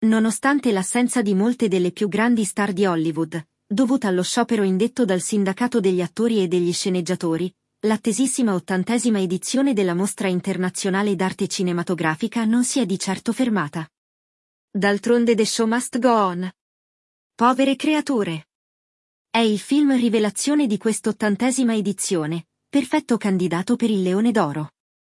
Nonostante l'assenza di molte delle più grandi star di Hollywood, dovuta allo sciopero indetto dal sindacato degli attori e degli sceneggiatori, l'attesissima 80ª edizione della Mostra Internazionale d'Arte Cinematografica non si è di certo fermata. D'altronde the show must go on. Povere creature! È il film rivelazione di quest'ottantesima edizione, perfetto candidato per il Leone d'Oro.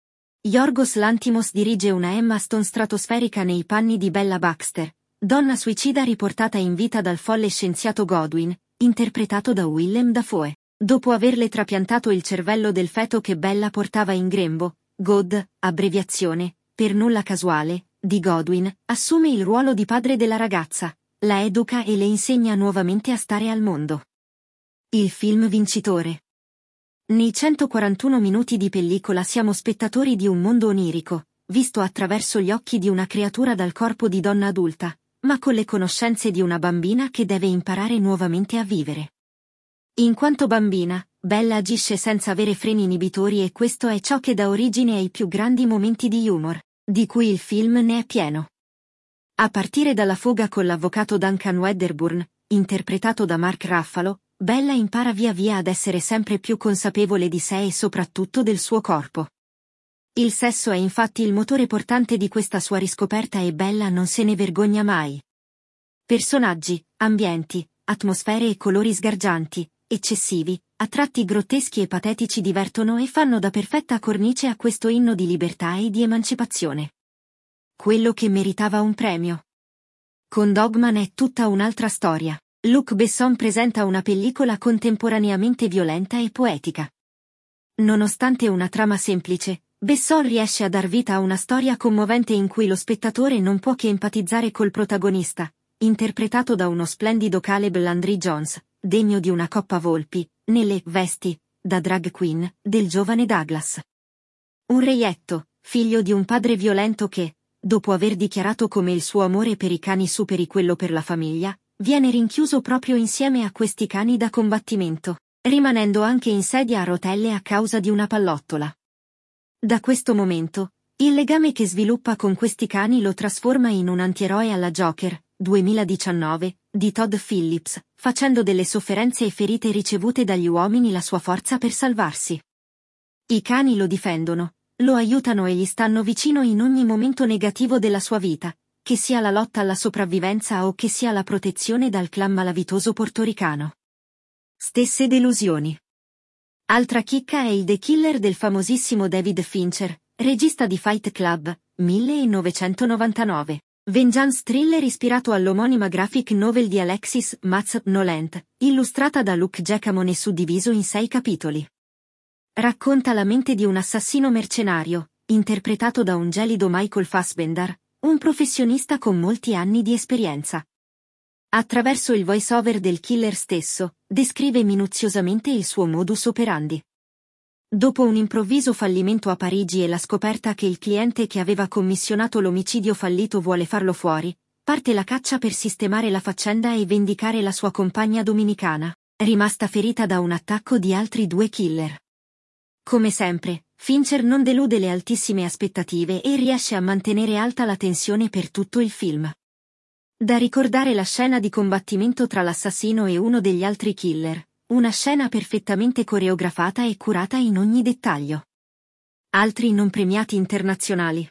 Yorgos Lanthimos dirige una Emma Stone stratosferica nei panni di Bella Baxter, donna suicida riportata in vita dal folle scienziato Godwin, interpretato da Willem Dafoe. Dopo averle trapiantato il cervello del feto che Bella portava in grembo, God, abbreviazione, per nulla casuale, di Godwin, assume il ruolo di padre della ragazza, la educa e le insegna nuovamente a stare al mondo. Il film vincitore. Nei 141 minuti di pellicola siamo spettatori di un mondo onirico, visto attraverso gli occhi di una creatura dal corpo di donna adulta, ma con le conoscenze di una bambina che deve imparare nuovamente a vivere. In quanto bambina, Bella agisce senza avere freni inibitori e questo è ciò che dà origine ai più grandi momenti di humor, di cui il film ne è pieno. A partire dalla foga con l'avvocato Duncan Wedderburn, interpretato da Mark Ruffalo, Bella impara via via ad essere sempre più consapevole di sé e soprattutto del suo corpo. Il sesso è infatti il motore portante di questa sua riscoperta e Bella non se ne vergogna mai. Personaggi, ambienti, atmosfere e colori sgargianti, eccessivi, a tratti grotteschi e patetici divertono e fanno da perfetta cornice a questo inno di libertà e di emancipazione. Quello che meritava un premio. Con Dogman è tutta un'altra storia. Luc Besson presenta una pellicola contemporaneamente violenta e poetica. Nonostante una trama semplice, Besson riesce a dar vita a una storia commovente in cui lo spettatore non può che empatizzare col protagonista, interpretato da uno splendido Caleb Landry Jones, degno di una coppa volpi, nelle vesti, da drag queen, del giovane Douglas. Un reietto, figlio di un padre violento che, dopo aver dichiarato come il suo amore per i cani superi quello per la famiglia, viene rinchiuso proprio insieme a questi cani da combattimento, rimanendo anche in sedia a rotelle a causa di una pallottola. Da questo momento, il legame che sviluppa con questi cani lo trasforma in un antieroe alla Joker, 2019, di Todd Phillips, facendo delle sofferenze e ferite ricevute dagli uomini la sua forza per salvarsi. I cani lo difendono, lo aiutano e gli stanno vicino in ogni momento negativo della sua vita, che sia la lotta alla sopravvivenza o che sia la protezione dal clan malavitoso portoricano. Stesse delusioni. Altra chicca è il The Killer del famosissimo David Fincher, regista di Fight Club, 1999. Vengeance thriller ispirato all'omonima graphic novel di Alexis Matz Noland, illustrata da Luc Giacomo e suddiviso in 6 capitoli. Racconta la mente di un assassino mercenario, interpretato da un gelido Michael Fassbender, un professionista con molti anni di esperienza. Attraverso il voice-over del killer stesso, descrive minuziosamente il suo modus operandi. Dopo un improvviso fallimento a Parigi e la scoperta che il cliente che aveva commissionato l'omicidio fallito vuole farlo fuori, parte la caccia per sistemare la faccenda e vendicare la sua compagna dominicana, rimasta ferita da un attacco di altri 2 killer. Come sempre, Fincher non delude le altissime aspettative e riesce a mantenere alta la tensione per tutto il film. Da ricordare la scena di combattimento tra l'assassino e uno degli altri killer, una scena perfettamente coreografata e curata in ogni dettaglio. Altri non premiati internazionali.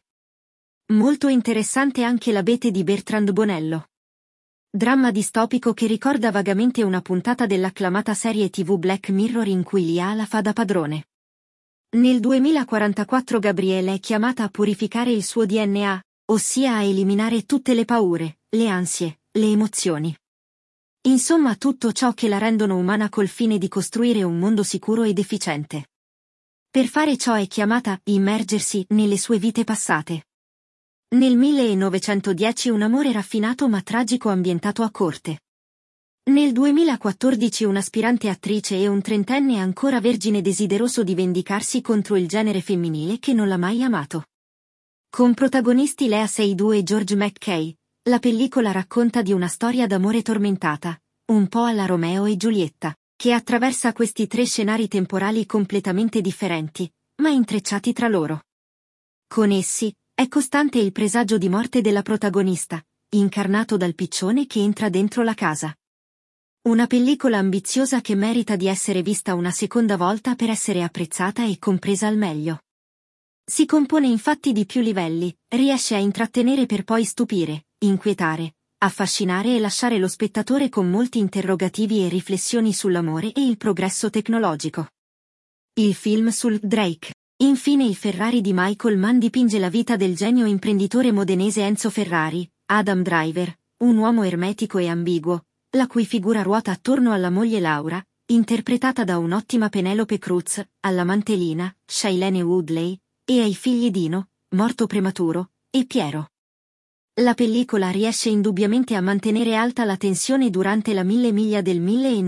Molto interessante anche l'Abete di Bertrand Bonello. Dramma distopico che ricorda vagamente una puntata dell'acclamata serie TV Black Mirror in cui l'IA la fa da padrone. Nel 2044 Gabriele è chiamata a purificare il suo DNA, ossia a eliminare tutte le paure, le ansie, le emozioni. Insomma tutto ciò che la rendono umana col fine di costruire un mondo sicuro ed efficiente. Per fare ciò è chiamata a immergersi nelle sue vite passate. Nel 1910 un amore raffinato ma tragico ambientato a corte. Nel 2014 un'aspirante attrice e un trentenne ancora vergine desideroso di vendicarsi contro il genere femminile che non l'ha mai amato. Con protagonisti Lea Seydoux e George McKay, la pellicola racconta di una storia d'amore tormentata, un po' alla Romeo e Giulietta, che attraversa questi 3 scenari temporali completamente differenti, ma intrecciati tra loro. Con essi, è costante il presagio di morte della protagonista, incarnato dal piccione che entra dentro la casa. Una pellicola ambiziosa che merita di essere vista una seconda volta per essere apprezzata e compresa al meglio. Si compone infatti di più livelli, riesce a intrattenere per poi stupire, inquietare, affascinare e lasciare lo spettatore con molti interrogativi e riflessioni sull'amore e il progresso tecnologico. Il film sul Drake. Infine il Ferrari di Michael Mann dipinge la vita del genio imprenditore modenese Enzo Ferrari, Adam Driver, un uomo ermetico e ambiguo, la cui figura ruota attorno alla moglie Laura, interpretata da un'ottima Penelope Cruz, all'amante Lina, Shailene Woodley, e ai figli Dino, morto prematuro, e Piero. La pellicola riesce indubbiamente a mantenere alta la tensione durante la 1000 miglia del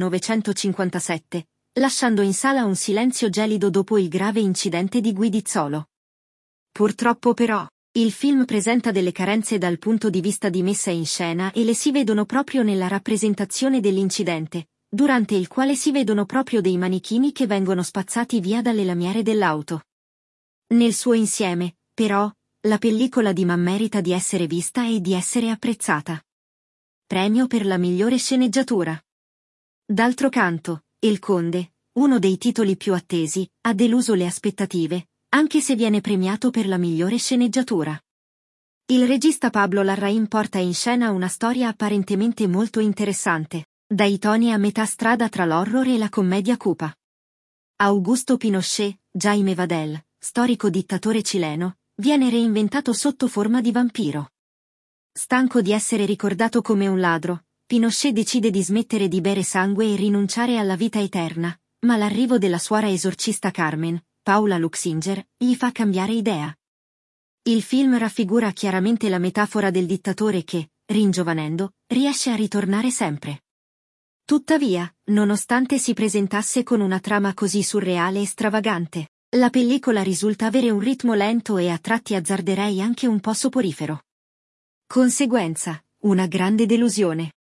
1957, lasciando in sala un silenzio gelido dopo il grave incidente di Guidizzolo. Purtroppo però, il film presenta delle carenze dal punto di vista di messa in scena e le si vedono proprio nella rappresentazione dell'incidente, durante il quale si vedono proprio dei manichini che vengono spazzati via dalle lamiere dell'auto. Nel suo insieme, però, la pellicola di Mann merita di essere vista e di essere apprezzata. Premio per la migliore sceneggiatura. D'altro canto, El Conde, uno dei titoli più attesi, ha deluso le aspettative, anche se viene premiato per la migliore sceneggiatura. Il regista Pablo Larraín porta in scena una storia apparentemente molto interessante, dai toni a metà strada tra l'horror e la commedia cupa. Augusto Pinochet, Jaime Vadel, storico dittatore cileno, viene reinventato sotto forma di vampiro. Stanco di essere ricordato come un ladro, Pinochet decide di smettere di bere sangue e rinunciare alla vita eterna, ma l'arrivo della suora esorcista Carmen, Paula Luxinger, gli fa cambiare idea. Il film raffigura chiaramente la metafora del dittatore che, ringiovanendo, riesce a ritornare sempre. Tuttavia, nonostante si presentasse con una trama così surreale e stravagante, la pellicola risulta avere un ritmo lento e a tratti azzarderei anche un po' soporifero. Conseguenza, una grande delusione.